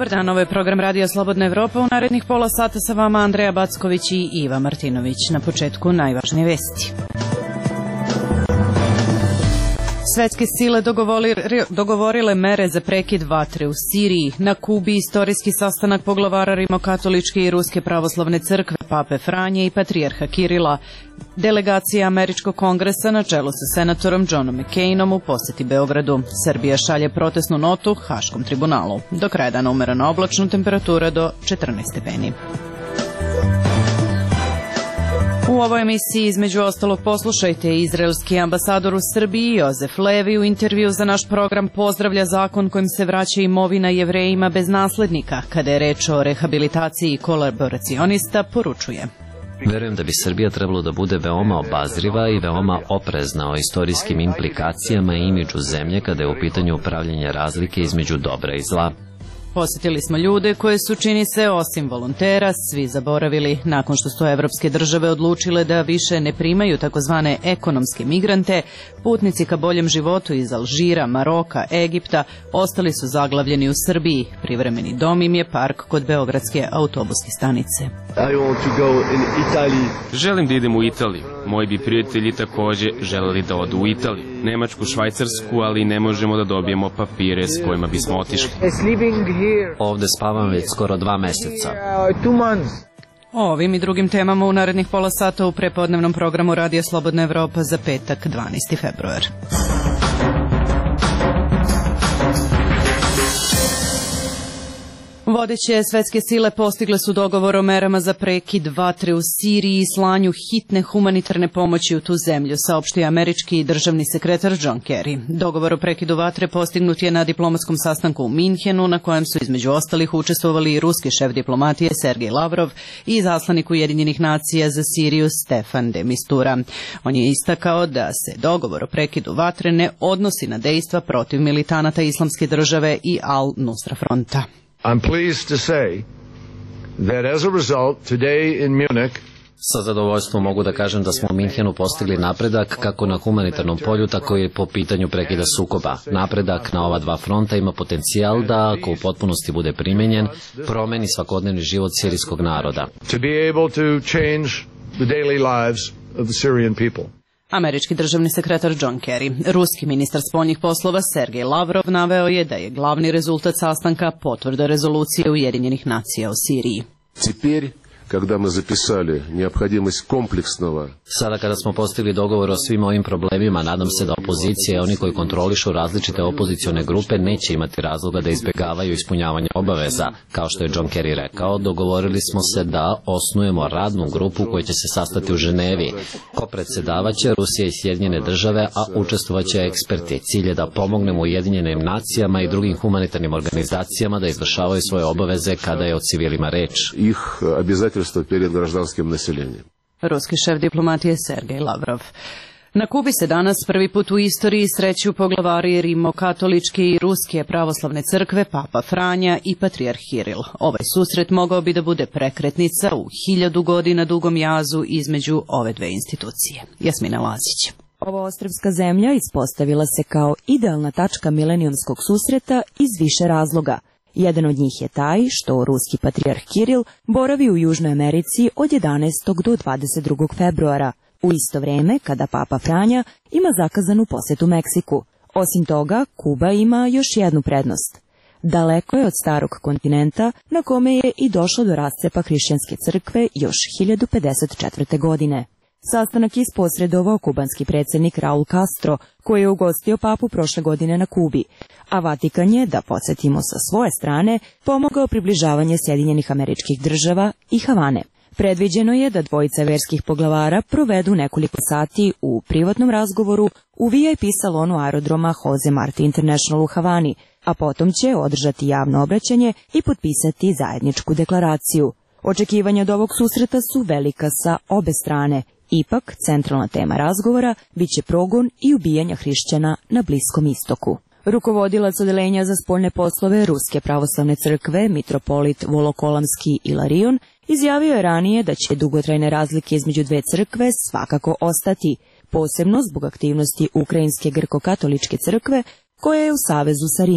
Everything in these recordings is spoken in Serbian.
Dobar dan, ovo je program Radio Slobodna Evropa. U narednih pola sata sa vama Andreja Backović i Iva Martinović. Na početku najvažnije vesti. Svetske sile dogovorile mere za prekid vatre u Siriji. Na Kubi istorijski sastanak poglavara Rimokatoličke i Ruske pravoslavne crkve, pape Franje i patrijarha Kirila. Delegacija Američkog kongresa na čelu sa senatorom Johnom McCainom u poseti Beogradu. Srbija šalje protestnu notu Haškom tribunalu. Do kraja dana umerena oblačno, temperatura do 14 stepeni. U ovoj emisiji između ostalog poslušajte: izraelski ambasador u Srbiji Jozef Levi u intervju za naš program pozdravlja zakon kojim se vraća imovina Jevrejima bez naslednika. Kada je reč o rehabilitaciji kolaboracionista, poručuje: Verujem da bi Srbija trebalo da bude veoma obazriva i veoma oprezna o istorijskim implikacijama i imidžu zemlje kada je u pitanju upravljanje razlike između dobra i zla. Posjetili smo ljude koje su, čini se, osim volontera, svi zaboravili. Nakon što su evropske države odlučile da više ne primaju takozvane ekonomske migrante, putnici ka boljem životu iz Alžira, Maroka, Egipta ostali su zaglavljeni u Srbiji. Privremeni dom im je park kod beogradske autobuske stanice. Želim da idem u Italiju. Moji bi prijatelji takođe želeli da odu u Italiju, Nemačku, Švajcarsku, ali ne možemo da dobijemo papire s kojima bismo otišli. Ovde spavam već skoro 2 meseca. O ovim i drugim temama u narednih pola sata u prepodnevnom programu Radija Slobodna Evropa za petak 12. februar. Vodeće svetske sile postigle su dogovor o merama za prekid vatre u Siriji i slanju hitne humanitarne pomoći u tu zemlju, saopštio američki državni sekretar John Kerry. Dogovor o prekidu vatre postignut je na diplomatskom sastanku u Minhenu, na kojem su između ostalih učestvovali i ruski šef diplomatije Sergej Lavrov i izaslanik Ujedinjenih nacija za Siriju Stefan de Mistura. On je istakao da se dogovor o prekidu vatre ne odnosi na dejstva protiv militanata Islamske države i Al-Nusra fronta. I'm pleased to say that as a result, today in Munich, Sa zadovoljstvom mogu da kažem da smo u Minhenu postigli napredak kako na humanitarnom polju, tako i po pitanju prekida sukoba. Napredak na ova dva fronta ima potencijal da, ako u potpunosti bude primenjen, promeni svakodnevni život sirijskog naroda. to be able to change the daily lives of the Syrian people. Američki državni sekretar John Kerry. Ruski ministar spoljnih poslova Sergej Lavrov naveo je da je glavni rezultat sastanka potvrda rezolucije Ujedinjenih nacija o Siriji. Когда мы записали необходимость комплексного. Sada kada smo postigli dogovor o svim ovim problemima, nadam se da opozicija i oni koji kontrolišu različite opozicione grupe neće imati razloga da izbjegavaju ispunjavanje obaveza. Kao što je John Kerry rekao, dogovorili smo se da osnujemo radnu grupu koja će se sastati u Ženevi. Ko predsedavaće Rusija i Sjedinjene države, a učestvovaće eksperti. Cilj je da pomognemo Ujedinjenim nacijama i drugim humanitarnim organizacijama da izvršavaju svoje obaveze kada je o civilima reč. Перед гражданским населением. Ruski šef diplomatije Sergej Lavrov. Na Kubi se danas prvi put u istoriji sreću poglavari Rimokatoličke i Ruske pravoslavne crkve, papa Franja i patrijarh Kiril. Ovaj susret mogao bi da bude prekretnica u 1000 godina dugom jazu između ove dve institucije. Jasmina Lazić. Ova ostrvska zemlja ispostavila se kao idealna tačka milenijumskog susreta iz više razloga. Jedan od njih je taj što ruski patrijarh Kiril boravi u Južnoj Americi od 11. do 22. februara, u isto vreme kada papa Franja ima zakazanu posetu Meksiku. Osim toga, Kuba ima još jednu prednost. Daleko je od starog kontinenta na kome je i došlo do rascepa hrišćanske crkve još 1054. godine. Sastanak isposredovao kubanski predsjednik Raul Castro, koji je ugostio papu prošle godine na Kubi, a Vatikan je, da podsjetimo sa svoje strane, pomogao približavanje Sjedinjenih Američkih Država i Havane. Predviđeno je da dvojica verskih poglavara provedu nekoliko sati u privatnom razgovoru u VIP salonu aerodroma Jose Marti International u Havani, a potom će održati javno obraćanje i potpisati zajedničku deklaraciju. Očekivanja od ovog susreta su velika sa obe strane. Ipak, centralna tema razgovora biće progon i ubijanja hrišćana na Bliskom istoku. Rukovodilac odeljenja za spoljne poslove Ruske pravoslavne crkve, mitropolit Volokolamski Ilarion, izjavio je ranije da će dugotrajne razlike između dve crkve svakako ostati, posebno zbog aktivnosti Ukrajinske grko-katoličke crkve, koja je u savezu sa Rimom.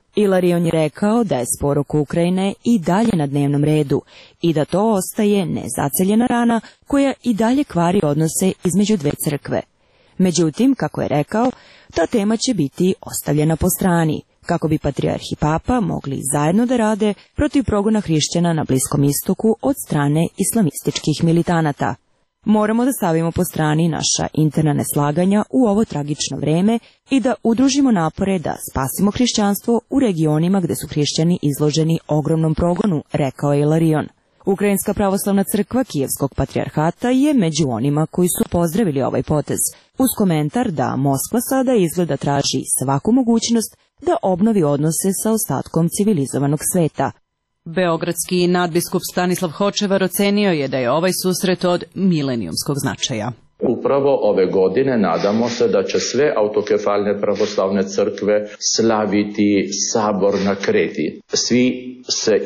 Ilarion je rekao da je spor oko Ukrajine i dalje na dnevnom redu i da to ostaje nezaceljena rana koja i dalje kvari odnose između dve crkve. Međutim, kako je rekao, ta tema će biti ostavljena po strani, kako bi patrijarh i papa mogli zajedno da rade protiv progona hrišćana na Bliskom istoku od strane islamističkih militanata. Moramo da stavimo po strani naša interna neslaganja u ovo tragično vreme i da udružimo napore da spasimo hrišćanstvo u regionima gde su hrišćani izloženi ogromnom progonu, rekao je Ilarion. Ukrajinska pravoslavna crkva Kijevskog patrijarhata je među onima koji su pozdravili ovaj potez, uz komentar da Moskva sada izgleda traži svaku mogućnost da obnovi odnose sa ostatkom civilizovanog sveta. Beogradski nadbiskup Stanislav Hočevar ocenio je da je ovaj susret od milenijumskog značaja. Upravo ove godine nadamo se da će sve autokefalne pravoslavne crkve slaviti sabor na Kreti. Svi se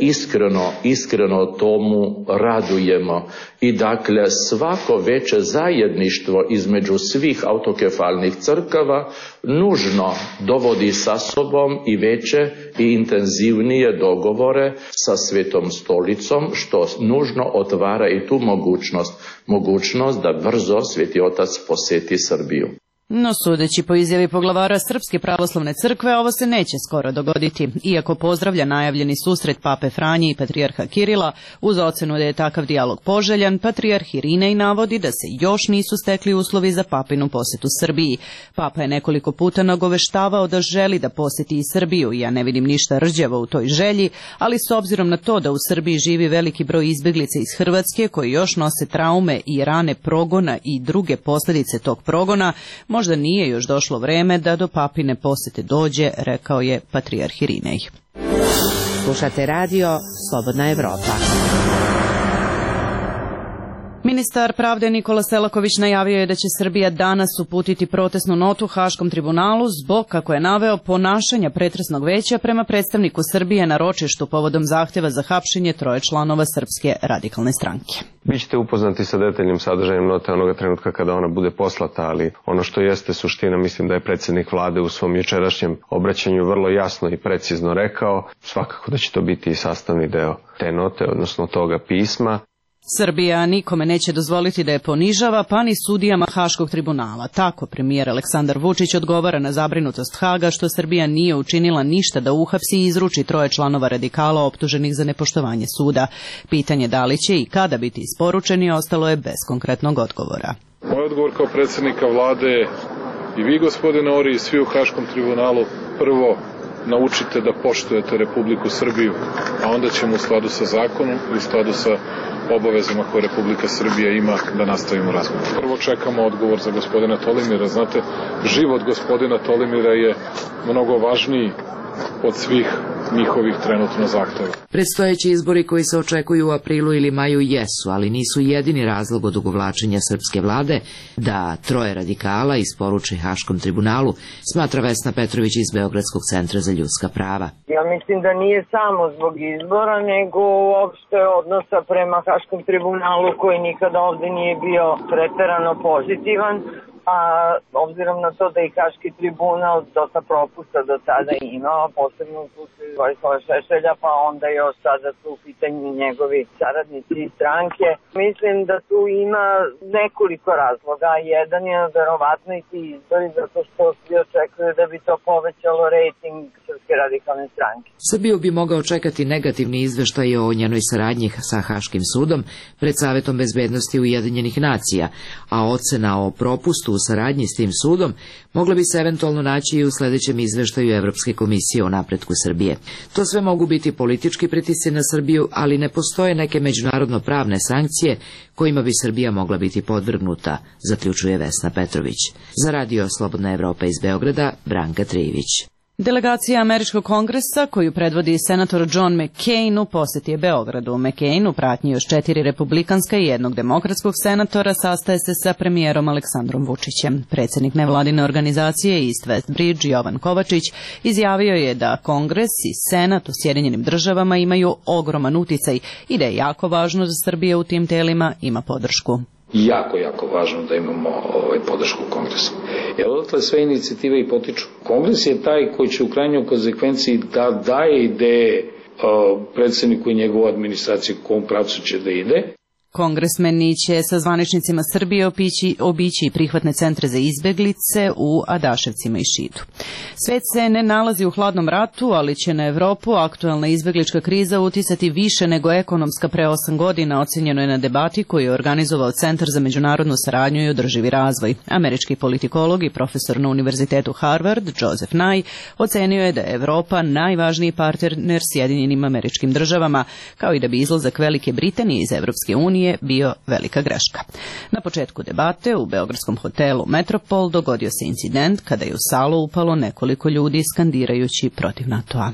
iskreno tomu radujemo i dakle svako veće zajedništvo između svih autokefalnih crkava nužno dovodi sa sobom i veće i intenzivnije dogovore sa Svetom stolicom, što nužno otvara i tu mogućnost da brzo Sveti Otac poseti Srbiju. No, sudeći po izjavi poglavara Srpske pravoslavne crkve, ovo se neće skoro dogoditi. Iako pozdravlja najavljeni susret pape Franje i patrijarha Kirila, uz ocenu da je takav dijalog poželjan, patrijarh Irinej navodi da se još nisu stekli uslovi za papinu posetu Srbiji. Papa je nekoliko puta nagoveštavao da želi da poseti i Srbiju. Ja ne vidim ništa rđavo u toj želji, ali s obzirom na to da u Srbiji živi veliki broj izbeglica iz Hrvatske koji još nose traume i rane progona i druge posljedice tog progona, možda nije još došlo vreme da do papine posete dođe, rekao je patrijarh Irinej. Slušate radio Slobodna Evropa. Ministar pravde Nikola Selaković najavio je da će Srbija danas uputiti protestnu notu Haškom tribunalu zbog, kako je naveo, ponašanja pretresnog veća prema predstavniku Srbije na ročištu povodom zahtjeva za hapšenje 3 članova Srpske radikalne stranke. Bićete upoznati sa detaljnim sadržajem note onoga trenutka kada ona bude poslata, ali ono što jeste suština, mislim da je predsjednik vlade u svom jučerašnjem obraćanju vrlo jasno i precizno rekao, svakako da će to biti i sastavni deo te note, odnosno toga pisma. Srbija nikome neće dozvoliti da je ponižava, pa ni sudijama Haškog tribunala. Tako premijer Aleksandar Vučić odgovara na zabrinutost Haga što Srbija nije učinila ništa da uhapsi i izruči 3 članova radikala optuženih za nepoštovanje suda. Pitanje da li će i kada biti isporučeni ostalo je bez konkretnog odgovora. Moj odgovor kao predsjednika vlade je i vi, gospodine Ori, i svi u Haškom tribunalu, prvo naučite da poštujete Republiku Srbiju, a onda ćemo u skladu sa zakonom i u skladu sa obavezama koje Republika Srbija ima da nastavimo razgovor. Prvo čekamo odgovor za gospodina Tolimira. Znate, život gospodina Tolimira je mnogo važniji od svih njihovih trenutno zahteva. Predstojeći izbori koji se očekuju u aprilu ili maju jesu, ali nisu jedini razlog odugovlačenja srpske vlade da 3 radikala isporuče Haškom tribunalu, smatra Vesna Petrović iz Beogradskog centra za ljudska prava. Ja mislim da nije samo zbog izbora, nego uopšte odnosa prema Haškom tribunalu koji nikada ovde nije bio preterano pozitivan. A obzirom na to da i Haški tribunal dosta propusta do sada imao, posebno u slučaju Vojislava Šešelja, pa onda još sada su u pitanju njegovi saradnici iz stranke. Mislim da tu ima nekoliko razloga. Jedan je verovatno i ti izbori, zato što svi očekuju da bi to povećalo rejting Srpske radikalne stranke. Srbiju bi mogao čekati negativni izveštaj o njenoj saradnji sa Haškim sudom pred Savetom bezbednosti Ujedinjenih nacija, a ocena o propustu u saradnji s tim sudom mogla bi se eventualno naći i u sljedećem izveštaju Evropske komisije o napretku Srbije. To sve mogu biti politički pritisci na Srbiju, ali ne postoje neke međunarodno-pravne sankcije kojima bi Srbija mogla biti podvrgnuta, zaključuje Vesna Petrović. Za radio Slobodna Evropa iz Beograda, Branka Trijević. Delegacija Američkog kongresa, koju predvodi senator John McCain, u posjeti je Beogradu. McCain, u pratnji još 4 republikanska i 1 demokratskog senatora, sastaje se sa premijerom Aleksandrom Vučićem. Predsjednik nevladine organizacije East West Bridge, Jovan Kovačić, izjavio je da Kongres i Senat u Sjedinjenim državama imaju ogroman uticaj i da je jako važno da Srbija u tim telima ima podršku. jako važno da imamo podršku Kongresa. Jer odatle sve inicijative i potiču. Kongres je taj koji će u krajnjoj konsekvenciji da daje ideje predsjedniku i njegovu administraciju u kom pravcu će da ide. Kongresmeni će sa zvaničnicima Srbije obići prihvatne centre za izbeglice u Adaševcima i Šidu. Svet se ne nalazi u hladnom ratu, ali će na Evropu aktuelna izbeglička kriza uticati više nego ekonomska pre 8 godina, ocenjeno je na debati koju je organizovao Centar za međunarodnu saradnju i održivi razvoj. Američki politikolog i profesor na Univerzitetu Harvard, Joseph Nye, ocenio je da je Evropa najvažniji partner Sjedinjenim Američkim Državama, kao i da bi izlazak Velike Britanije iz Evropske unije bio velika greška. Na početku debate u beogradskom hotelu Metropol dogodio se incident kada je u salu upalo nekoliko ljudi skandirajući protiv NATO-a.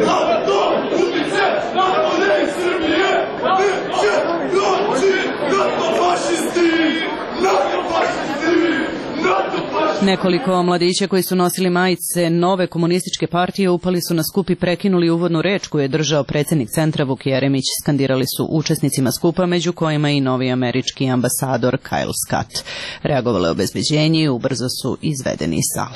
Nekoliko mladića koji su nosili majice nove komunističke partije upali su na skup i prekinuli uvodnu reč koju je držao predsjednik centra Vuk Jeremić. Skandirali su učesnicima skupa, među kojima i novi američki ambasador Kyle Scott. Reagovalo je obezbeđenje i ubrzo su izvedeni iz sale.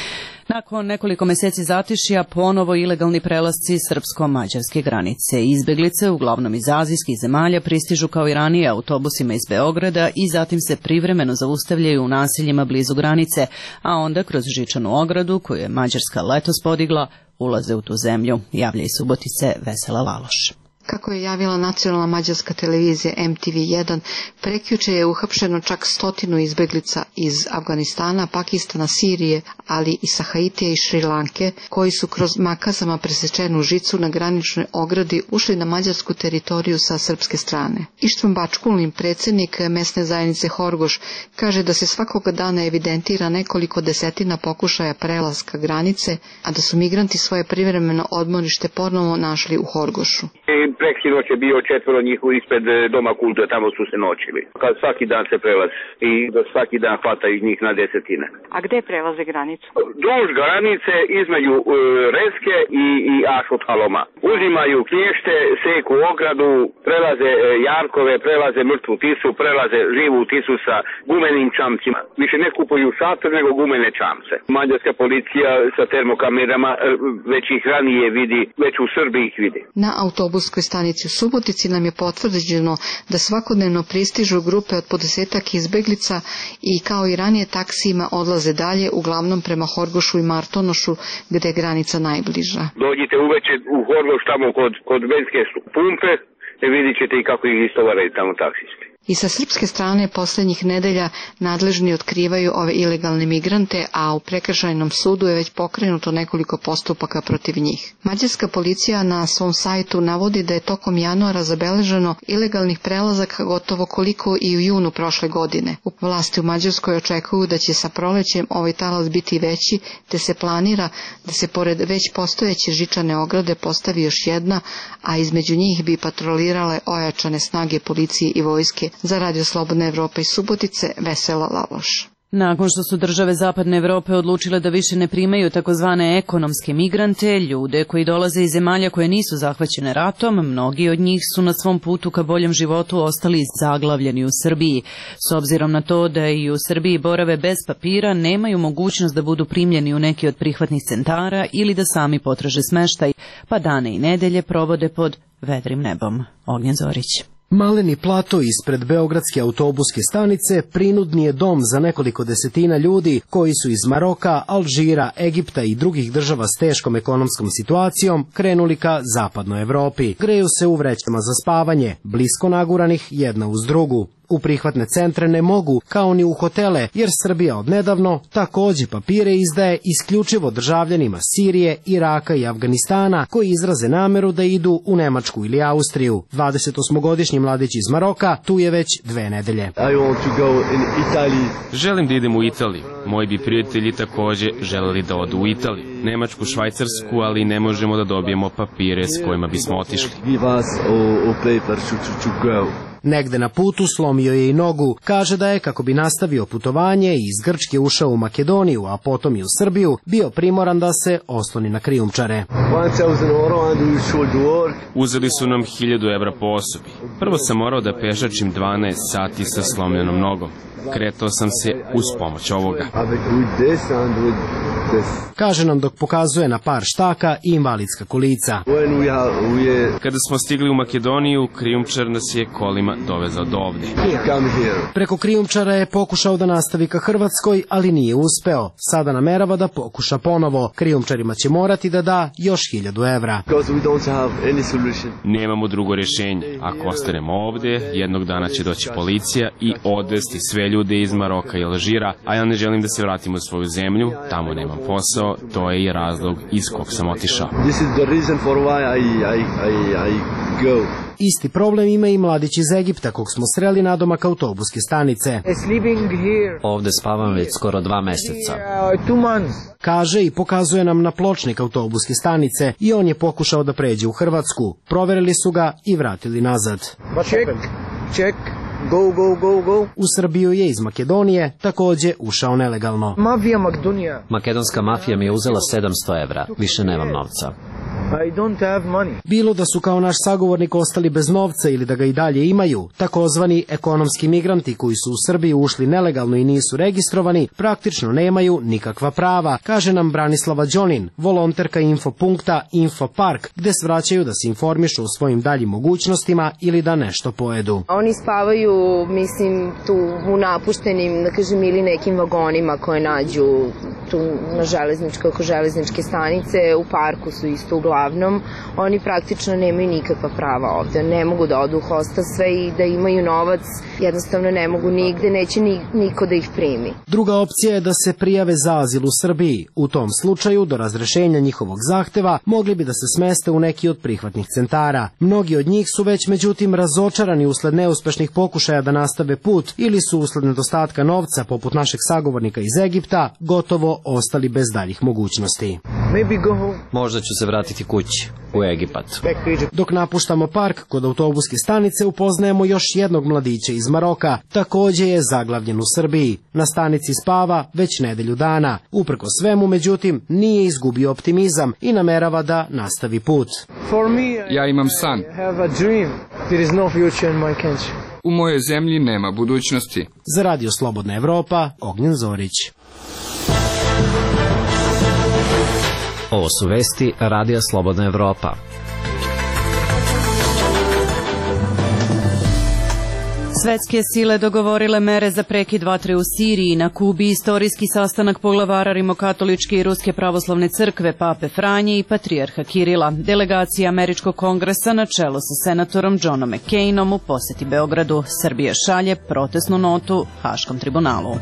Nakon nekoliko meseci zatišja ponovo ilegalni prelasci srpsko-mađarske granice. Izbeglice, uglavnom iz azijskih zemalja, pristižu kao i ranije autobusima iz Beograda i zatim se privremeno zaustavljaju u naseljima blizu granice, a onda kroz žičanu ogradu, koju je Mađarska letos podigla, ulaze u tu zemlju, javlja iz Subotice Vesela Laloš. Kako je javila nacionalna mađarska televizija MTV1, prekjuče je uhapšeno čak 100 izbeglica iz Afganistana, Pakistana, Sirije, ali i sa Haitija i Šri Lanke, koji su kroz makazama presečenu žicu na graničnoj ogradi ušli na mađarsku teritoriju sa srpske strane. Ištvan Bačkulin, predsjednik mesne zajednice Horgoš, kaže da se svakoga dana evidentira nekoliko desetina pokušaja prelaska granice, a da su migranti svoje privremeno odmorište ponovo našli u Horgošu. Preksinoć je bio 4 njih ispred Doma kulture, tamo su se noćili. Kad svaki dan se prelazi i da svaki dan hvataju njih na desetine. A gde prelaze granicu? Duž granice između Reske i Ašothaloma. Uzimaju klješte, seku ogradu, prelaze jarkove, prelaze mrtvu tisu, prelaze živu tisu sa gumenim čamcima. Više ne kupuju šator nego gumene čamce. Mađarska policija sa termokamerama već ih ranije vidi, već u Srbiji ih vidi. Na autobuskoj stanici u Subotici nam je potvrđeno da svakodnevno pristižu grupe od po 10-ak izbeglica i kao i ranije taksijima odlaze dalje, uglavnom prema Horgošu i Martonošu, gde je granica najbliža. Dođite uveče u Horgoš tamo kod benzinske pumpe i vidit ćete i kako ih istovaraju tamo taksisti. I sa srpske strane posljednjih nedelja nadležni otkrivaju ove ilegalne migrante, a u prekršajnom sudu je već pokrenuto nekoliko postupaka protiv njih. Mađarska policija na svom sajtu navodi da je tokom januara zabeleženo ilegalnih prelazaka gotovo koliko i u junu prošle godine. Vlasti u Mađarskoj očekuju da će sa prolećem ovaj talas biti veći, te se planira da se pored već postojeće žičane ograde postavi još jedna, a između njih bi patrolirale ojačane snage policije i vojske. Za Radio Slobodna Evropa iz Subotice, Vesela Laloš. Nakon što su države Zapadne Evrope odlučile da više ne primaju takozvane ekonomske migrante, ljude koji dolaze iz zemalja koje nisu zahvaćene ratom, mnogi od njih su na svom putu ka boljem životu ostali zaglavljeni u Srbiji. S obzirom na to da i u Srbiji borave bez papira, nemaju mogućnost da budu primljeni u neki od prihvatnih centara ili da sami potraže smeštaj, pa dane i nedelje provode pod vedrim nebom. Ognjen Zorić. Maleni plato ispred beogradske autobuske stanice prinudni je dom za nekoliko desetina ljudi koji su iz Maroka, Alžira, Egipta i drugih država s teškom ekonomskom situacijom krenuli ka zapadnoj Evropi. Greju se u vrećama za spavanje, blisko naguranih jedna uz drugu. U prihvatne centre ne mogu, kao ni u hotele, jer Srbija odnedavno takođe papire izdaje isključivo državljanima Sirije, Iraka i Afganistana koji izraze nameru da idu u Nemačku ili Austriju. 28-godišnji mladić iz Maroka tu je već 2 nedelje. Želim da idem u Italiju. Moji bi prijatelji takođe želeli da odu u Italiju, Nemačku, Švajcarsku, ali ne možemo da dobijemo papire s kojima bismo otišli. Negde na putu slomio je i nogu. Kaže da je, kako bi nastavio putovanje i iz Grčke ušao u Makedoniju, a potom i u Srbiju, bio primoran da se osloni na krijumčare. Uzeli su nam 1000 evra po osobi. Prvo sam morao da pešačim 12 sati sa slomljenom nogom. Kretao sam se uz pomoć ovoga. Kaže nam dok pokazuje na par štaka i invalidska kolica. Kada smo stigli u Makedoniju, krijumčar nas je kolima dovezao do ovde. Preko krijumčara je pokušao da nastavi ka Hrvatskoj, ali nije uspeo. Sada namerava da pokuša ponovo. Krijumčarima će morati da da još 1000 evra. Nemamo drugo rješenje. Ako ostanemo ovde, jednog dana će doći policija i odvesti sve ljude iz Maroka i Alžira, a ja ne želim da se vratim u svoju zemlju, tamo nemam posao, to je i razlog iz kog sam otišao. Isti problem ima i mladić iz Egipta, kog smo sreli nadomak autobuske stanice. Ovde spavam već skoro 2 meseca. Kaže i pokazuje nam na pločnik autobuske stanice i on je pokušao da pređe u Hrvatsku. Proverili su ga i vratili nazad. Check. Go. U Srbiju je iz Makedonije takođe ušao nelegalno. Makedonska mafija mi je uzela 700 evra. Više nemam novca. Bilo da su kao naš sagovornik ostali bez novca ili da ga i dalje imaju, takozvani ekonomski migranti koji su u Srbiju ušli nelegalno i nisu registrovani, praktično nemaju nikakva prava, kaže nam Branislava Đonin, volonterka infopunkta Infopark, gde svraćaju da se informišu o svojim daljim mogućnostima ili da nešto pojedu. Oni spavaju, mislim, tu u napuštenim, da kažem, ili nekim vagonima koje nađu tu na železničkoj, oko železničke stanice, u parku su isto uglavnom, oni praktično nemaju nikakva prava ovde, ne mogu da odu u hostelstve i da imaju novac, jednostavno ne mogu nigde, neće niko da ih primi. Druga opcija je da se prijave za azil u Srbiji. U tom slučaju, do razrešenja njihovog zahteva, mogli bi da se smeste u neki od prihvatnih centara. Mnogi od njih su već međutim razočarani usled neuspešnih pokušaja da nastave put ili su usled nedostatka novca, poput našeg sagovornika iz Egipta, gotovo ostali bez daljih mogućnosti. Možda ću se vratiti kući, u Egipat. Dok napuštamo park kod autobuske stanice, upoznajemo još jednog mladića iz Maroka. Takođe je zaglavljen u Srbiji. Na stanici spava već nedelju dana. Uprko svemu, međutim, nije izgubio optimizam i namerava da nastavi put. Ja imam san. U mojoj zemlji nema budućnosti. Za Radio Slobodna Evropa, Ognjen Zorić. Ovo su vesti Radija Slobodna Evropa. Svetske sile dogovorile mere za prekid vatre u Siriji. Na Kubi istorijski sastanak poglavara Rimokatoličke i Ruske pravoslavne crkve, pape Franje i patrijarha Kirila. Delegacija Američkog kongresa na čelu sa senatorom Johnom McCainom u poseti Beogradu. Srbija šalje protestnu notu Haškom tribunalu.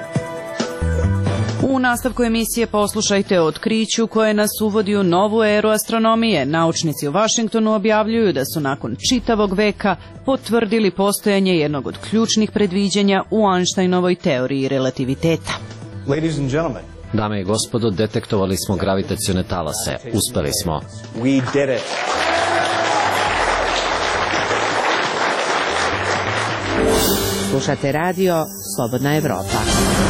U nastavku emisije poslušajte o otkriću koje nas uvodi u novu eru astronomije. Naučnici u Vašingtonu objavljuju da su nakon čitavog veka potvrdili postojanje jednog od ključnih predviđanja u Einsteinovoj teoriji relativiteta. Dame i gospodo, detektovali smo gravitacione talase. Uspeli smo. We did it. Slušate radio Slobodna Evropa.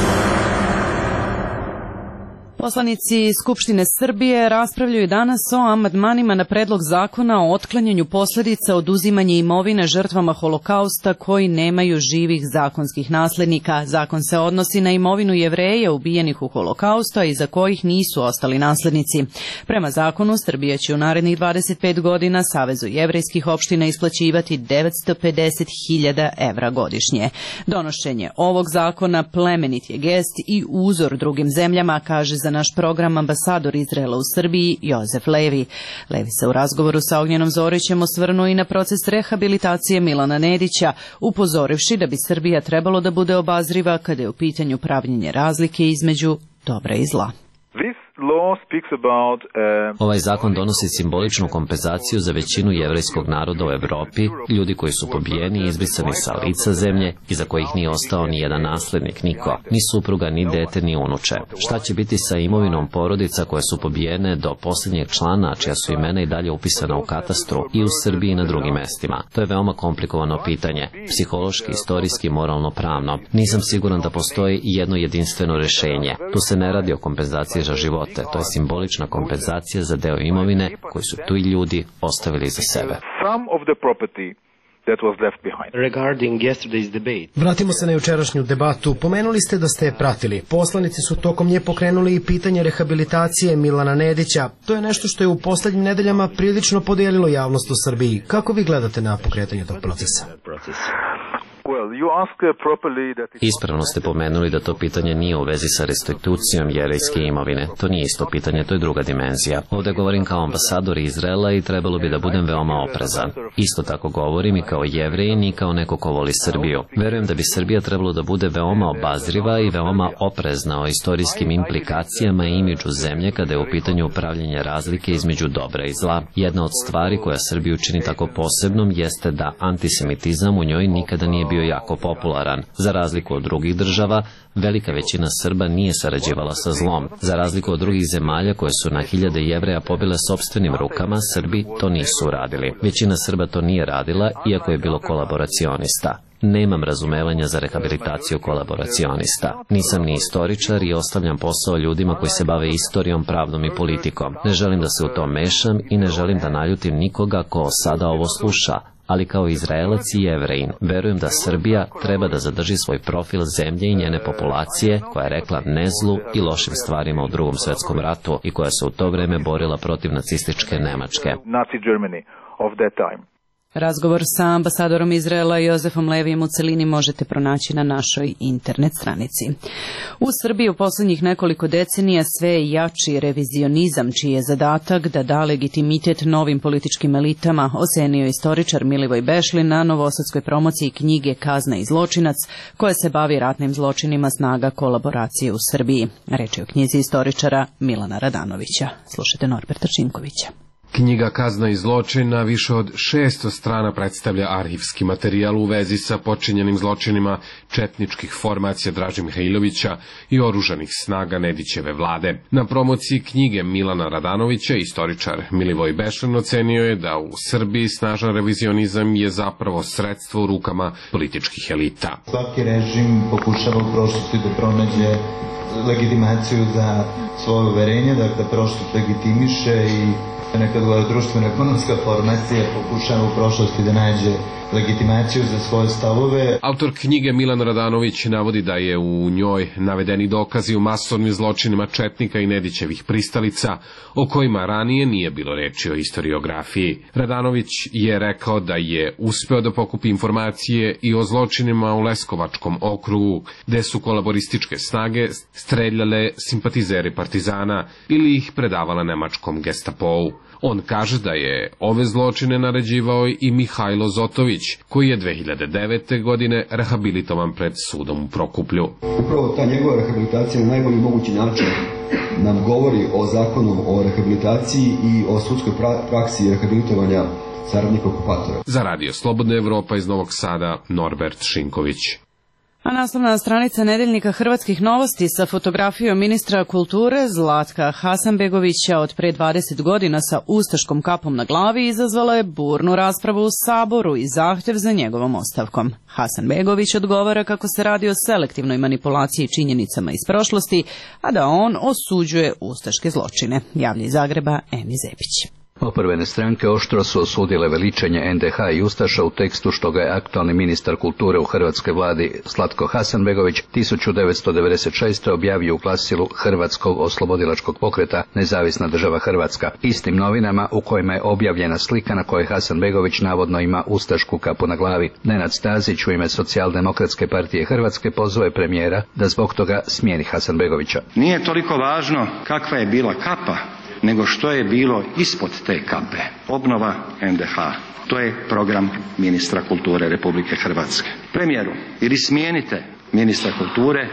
Poslanici Skupštine Srbije raspravljaju danas o amandmanima na predlog zakona o otklanjanju posledica oduzimanja imovine žrtvama Holokausta koji nemaju živih zakonskih naslednika. Zakon se odnosi na imovinu Jevreja ubijenih u Holokaustu, a iza kojih nisu ostali naslednici. Prema zakonu, Srbija će u narednih 25 godina Savezu jevrejskih opština isplaćivati 950.000 evra godišnje. Donošenje ovog zakona plemenit je gest i uzor drugim zemljama, kaže za naš program ambasador Izraela u Srbiji Jozef Levi. Levi se u razgovoru sa Ognjenom Zorićem osvrnuo i na proces rehabilitacije Milana Nedića, upozorivši da bi Srbija trebalo da bude obazriva kada je u pitanju pravljenje razlike između dobra i zla. This Ovaj zakon donosi simboličnu kompenzaciju za većinu jevrejskog naroda u Evropi, ljudi koji su pobijeni i izbrisani sa lica zemlje i za kojih nije ostao ni jedan naslednik, niko, ni supruga, ni dete, ni unuče. Šta će biti sa imovinom porodica koje su pobijene do posljednjeg člana, čija su imena i dalje upisana u katastru i u Srbiji i na drugim mestima? To je veoma komplikovano pitanje, psihološki, istorijski, moralno, pravno. Nisam siguran da postoji jedno jedinstveno rešenje. Tu se ne radi o kompenzaciji za živote, to je simbolična kompenzacija za deo imovine koji su tu i ljudi ostavili za sebe. Vratimo se na jučerašnju debatu. Pomenuli ste da ste je pratili. Poslanici su tokom nje pokrenuli i pitanje rehabilitacije Milana Nedića. To je nešto što je u poslednjim nedeljama prilično podijelilo javnost u Srbiji. Kako vi gledate na pokretanje tog procesa? Ispravno ste pomenuli da to pitanje nije u vezi sa restitucijom jevrejske imovine. To nije isto pitanje, to je druga dimenzija. Ovdje govorim kao ambasador Izraela i trebalo bi da budem veoma oprezan. Isto tako govorim i kao Jevrejin i kao neko ko voli Srbiju. Verujem da bi Srbija trebalo da bude veoma obazriva i veoma oprezna o istorijskim implikacijama i imidžu zemlje kada je u pitanju upravljanje razlike između dobra i zla. Jedna od stvari koja Srbiju čini tako posebnom jeste da antisemitizam u njoj nikada nije bio jako popularan. Za razliku od drugih država, velika većina Srba nije sarađivala sa zlom. Za razliku od drugih zemalja koje su na hiljade Jevreja pobile sopstvenim rukama, Srbi to nisu uradili. Većina Srba to nije radila, iako je bilo kolaboracionista. Nemam razumevanja za rehabilitaciju kolaboracionista. Nisam ni istoričar i ostavljam posao ljudima koji se bave istorijom, pravdom i politikom. Ne želim da se u to mešam i ne želim da naljutim nikoga ko sada ovo sluša, ali kao Izraelac i Jevrejin, verujem da Srbija treba da zadrži svoj profil zemlje i njene populacije, koja je rekla ne zlu i lošim stvarima u Drugom svetskom ratu i koja se u to vreme borila protiv nacističke Nemačke. Razgovor sa ambasadorom Izraela Jozefom Levijem u celini možete pronaći na našoj internet stranici. U Srbiji u poslednjih nekoliko decenija sve je jači revizionizam, čiji je zadatak da da legitimitet novim političkim elitama, ocenio istoričar Milivoj Bešlin na novosadskoj promociji knjige Kazna i zločinac, koja se bavi ratnim zločinima snaga kolaboracije u Srbiji. Reč je o knjizi istoričara Milana Radanovića. Slušajte Norberta Činkovića. Knjiga Kazna i zločina više od 600 strana predstavlja arhivski materijal u vezi sa počinjenim zločinima četničkih formacija Draže Mihajlovića i oružanih snaga Nedićeve vlade. Na promociji knjige Milana Radanovića istoričar Milivoj Bešlin ocenio je da u Srbiji snažan revizionizam je zapravo sredstvo u rukama političkih elita. Svaki režim pokušava u prošlosti da pronađe legitimaciju za svoje uverenje, da prošlost legitimiše i nekad društveno-ekonomska formacija pokušava u prošlosti da nađe legitimaciju za svoje stavove. Autor knjige Milan Radanović navodi da je u njoj navedeni dokazi u masovnim zločinima četnika i Nedićevih pristalica, o kojima ranije nije bilo reči o historiografiji. Radanović je rekao da je uspeo da pokupi informacije i o zločinima u Leskovačkom okrugu, gde su kolaborističke snage streljale simpatizeri partizana ili ih predavala nemačkom gestapou. On kaže da je ove zločine naređivao i Mihajlo Zotović, koji je 2009. godine rehabilitovan pred sudom u Prokuplju. Upravo ta njegova rehabilitacija na najbolji mogući način nam govori o zakonu o rehabilitaciji i o sudskoj praksi rehabilitovanja saradnika okupatora. Za Radio Slobodna Evropa iz Novog Sada, Norbert Šinković. A naslovna stranica nedeljnika Hrvatskih novosti sa fotografijom ministra kulture Zlatka Hasanbegovića od pre 20 godina sa ustaškom kapom na glavi izazvala je burnu raspravu u Saboru i zahtev za njegovom ostavkom. Hasanbegović odgovara kako se radi o selektivnoj manipulaciji činjenicama iz prošlosti, a da on osuđuje ustaške zločine. Javlja iz Zagreba Emi Zepić. Oporbene stranke oštro su osudile veličanje NDH i ustaša u tekstu što ga je aktualni ministar kulture u hrvatskoj vladi Zlatko Hasanbegović 1996. objavio u glasilu Hrvatskog oslobodilačkog pokreta Nezavisna država Hrvatska, istim novinama u kojima je objavljena slika na kojoj Hasanbegović navodno ima ustašku kapu na glavi. Nenad Stazić u ime Socijaldemokratske partije Hrvatske pozvao je premijera da zbog toga smijeni Hasanbegovića. Nije toliko važno kakva je bila kapa, nego što je bilo ispod te kape. Obnova NDH. To je program ministra kulture Republike Hrvatske. Premijeru, ili smijenite ministra kulture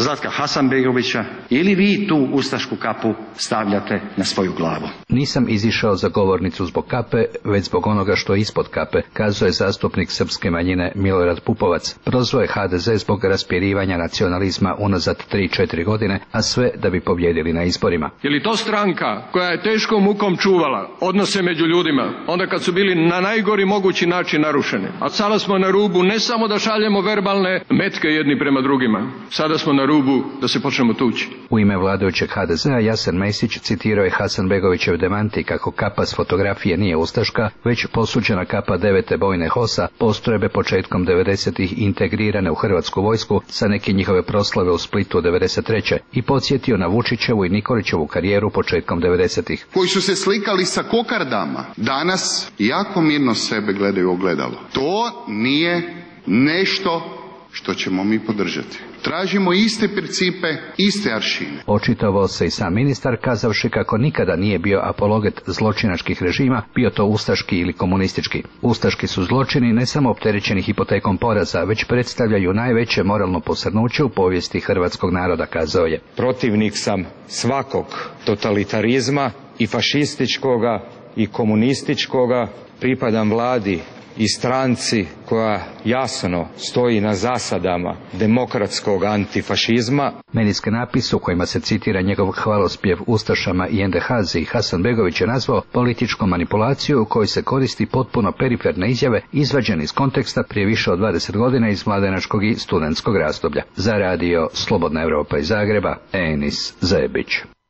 Zlatka Hasanbegovića ili vi tu ustašku kapu stavljate na svoju glavu? Nisam izišao za govornicu zbog kape, već zbog onoga što je ispod kape, kazao je zastupnik srpske manjine Milorad Pupovac. Prozvao je HDZ zbog raspirivanja nacionalizma unazad 3-4 godine, a sve da bi pobjedili na izborima. Je li to stranka koja je teškom mukom čuvala odnose među ljudima, onda kad su bili na najgori mogući način narušeni? A sada smo na rubu ne samo da šaljemo verbalne metke jedni prema drugima, sada smo na rubu da se počnemo tući. U ime vladajućeg HDZ-a Jasen Mesić citirao je Hasanbegovićev demanti kako kapa s fotografije nije ustaška, već posuđena kapa 9. bojne HOS-a, postrojbe početkom 90-ih integrirane u hrvatsku vojsku sa neke njihove proslave u Splitu 93. i podsjetio na Vučićevu i Nikolićevu karijeru početkom 90-ih. Koji su se slikali sa kokardama, danas jako mirno sebe gledaju u ogledalo. To nije nešto što ćemo mi podržati. Tražimo iste principe, iste aršine. Očitovao se i sam ministar, kazavši kako nikada nije bio apologet zločinačkih režima, bio to ustaški ili komunistički. Ustaški su zločini ne samo opterećeni hipotekom poraza, već predstavljaju najveće moralno posrnuće u povijesti hrvatskog naroda, kazao je. Protivnik sam svakog totalitarizma, i fašističkoga i komunističkoga, pripadam vladi i stranci koja jasno stoji na zasadama demokratskog antifašizma. Medijske napise u kojima se citira njegov hvalospjev ustašama i NDH-zi Hasanbegović je nazvao političkom manipulaciju u kojoj se koristi potpuno periferne izjave izvađene iz konteksta prije više od 20 godina iz mladenačkog i studentskog razdoblja. Za radio Slobodna Evropa iz Zagreba, Enis Zebić.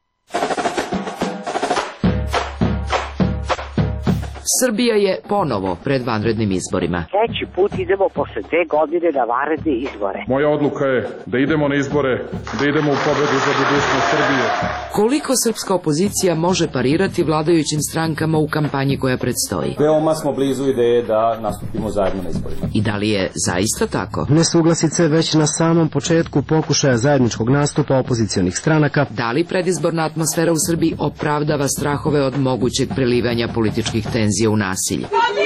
Srbija je ponovo pred vanrednim izborima. Treći put idemo posle 2 godine na vanredne izbore. Moja odluka je da idemo na izbore, da idemo u pobedu za budućnost Srbije. Koliko srpska opozicija može parirati vladajućim strankama u kampanji koja predstoji? Veoma smo blizu ideje da nastupimo zajedno na izborima. I da li je zaista tako? Nesuglasice već na samom početku pokušaja zajedničkog nastupa opozicionih stranaka. Da li predizborna atmosfera u Srbiji opravdava strahove od mogućeg prelivanja političkih tenzija u nasilje?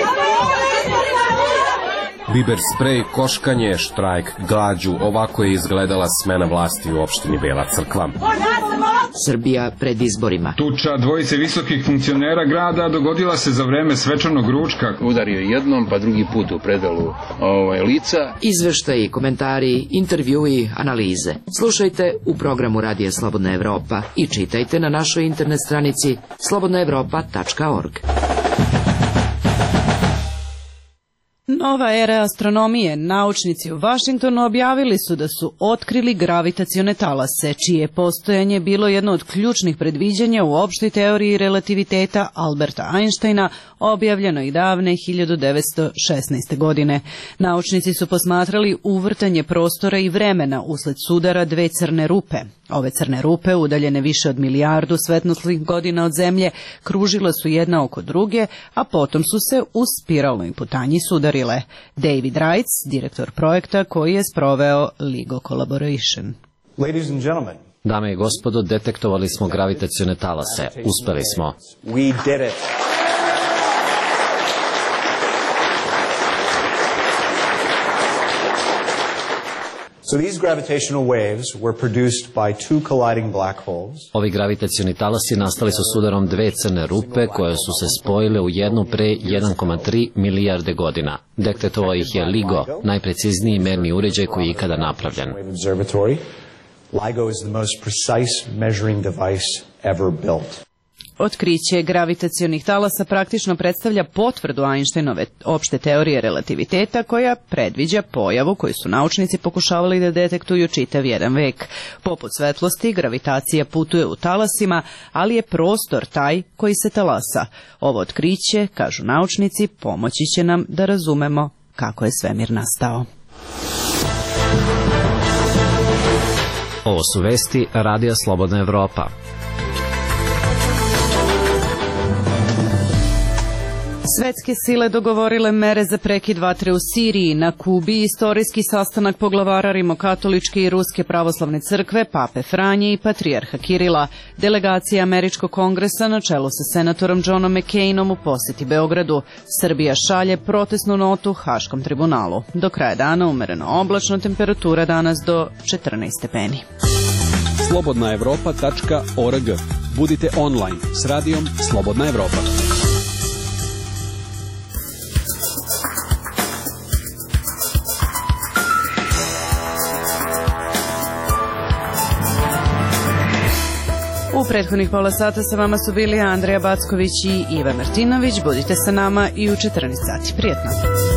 Biber sprej, koškanje, štrajk, glađu, ovako je izgledala smena vlasti u opštini Bela Crkva. Srbija pred izborima. Tuča dvojice visokih funkcionera grada dogodila se za vreme svečanog ručka. Udario jednom, pa drugi put u predalu lica. Izveštaji, komentari, intervjui, analize. Slušajte u programu Radija Slobodna Evropa i čitajte na našoj internet stranici slobodnaevropa.org. Nova era astronomije. Naučnici u Vašingtonu objavili su da su otkrili gravitacione talase, čije postojanje bilo jedno od ključnih predviđanja u opštoj teoriji relativiteta Alberta Einsteina, objavljeno i davne 1916. godine. Naučnici su posmatrali uvrtanje prostora i vremena usled sudara 2 crne rupe. Ove crne rupe, udaljene više od 1 milijardu svetlosnih godina od Zemlje, kružile su jedna oko druge, a potom su se u spiralnoj putanji sudarile. David Reitz, direktor projekta koji je sproveo LIGO Collaboration. Ladies and gentlemen, dame i gospodo, detektovali smo gravitacione talase. Uspeli smo. We did it. So these gravitational waves were produced by 2 colliding black holes. Ovi gravitacioni talasi nastali su s udarom 2 crne rupe koje su se spojile u jednu pre 1,3 milijarde godina. Detektovao ih je LIGO, najprecizniji merni uređaj koji je ikada napravljen. LIGO is the most precise measuring device ever built. Otkriće gravitacionih talasa praktično predstavlja potvrdu Einsteinove opšte teorije relativiteta koja predviđa pojavu koju su naučnici pokušavali da detektuju čitav jedan vek. Poput svetlosti, gravitacija putuje u talasima, ali je prostor taj koji se talasa. Ovo otkriće, kažu naučnici, pomoći će nam da razumemo kako je svemir nastao. Ovo su vesti Radija Slobodna Evropa. Svetske sile dogovorile mere za prekid vatre u Siriji. Na Kubi istorijski sastanak poglavara rimokatoličke i ruske pravoslavne crkve, pape Franje i patrijarha Kirila. Delegacija Američkog kongresa na čelu sa senatorom Johnom McCainom u poseti Beogradu. Srbija šalje protestnu notu Haškom tribunalu. Do kraja dana umereno oblačno, temperatura danas do 14 stepeni. slobodnaevropa.org. Budite online s radijom Slobodna Evropa. U prethodnih pola sata sa vama su bili Andreja Backović i Iva Martinović. Budite sa nama i u 14 sati. Prijetno.